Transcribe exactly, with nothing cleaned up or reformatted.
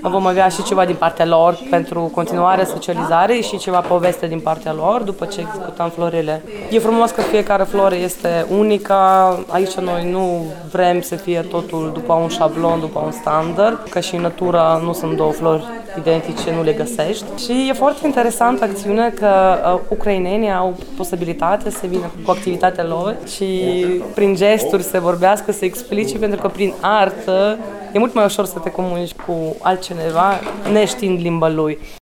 Vom avea și ceva din partea lor pentru continuarea socializare și ceva poveste din partea lor după ce executăm florile. E frumos că fiecare floră este unică. Aici noi nu vrem să fie totul după un șablon, după un standard, că și în natură nu sunt două flori identice, nu le găsești. Și e foarte interesant acțiunea că uh, ucrainenii au posibilitatea să vină cu activitatea lor și prin gesturi să vorbească, să explice, pentru că prin artă e mult mai ușor să te comunici cu altcineva neștiind limba lui.